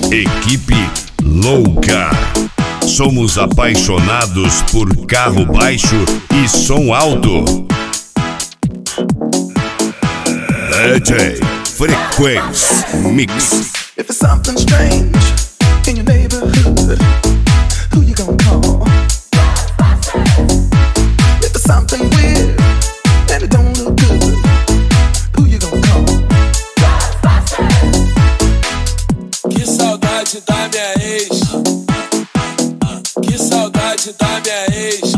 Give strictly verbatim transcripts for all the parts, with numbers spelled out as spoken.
Equipe louca. Somos apaixonados por carro baixo e som alto. D J Frequency Mix. If it's something strange in your neighborhood, who you gonna call? If it's something weird and it don't look good, who you gonna call? Que saudade da minha ex. Que saudade da minha ex.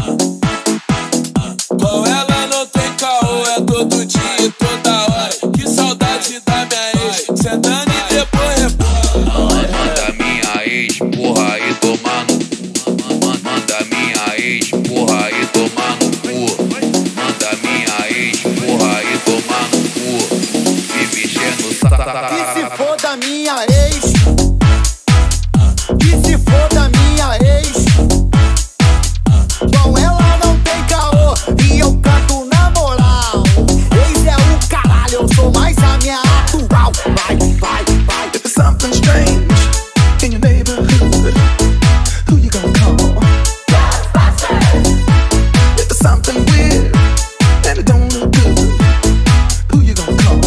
Com ela não tem caô, é todo dia e toda hora. Que saudade da minha ex. Sentando e depois rebola. Manda minha ex, porra, e tomar no cu. Manda minha ex, porra, e tomar no cu. Manda minha ex, porra, e tomar no cu. Vive enchendo o saco. Que se for da minha ex. Que se for da minha ex. Com ela não tem caô e eu canto na moral. Ex é o caralho, eu sou mais a minha atual. Vai, vai, vai. If it's something strange in your neighborhood, who you gonna call? If it's something weird and it don't look good, who you gonna call?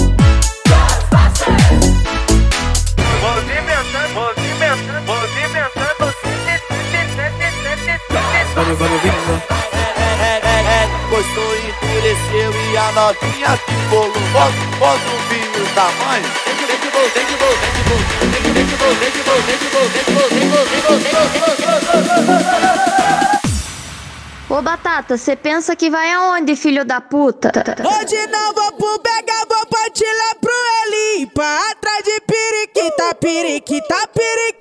Vamos, vamos, vamos. É, é, é, gostou, endureceu e a novinha que bolou. Bota, bota o vinho da mãe. Tem que, tem que, tem que, tem que, tem que, tem que, tem que, tem que, tem que, tem que, tem que, tem que. Ô Batata, cê pensa que vai aonde, filho da puta? Hoje não vou pro Bega, vou partir lá pro Elipa. Atrás de periquita, periquita, periquita.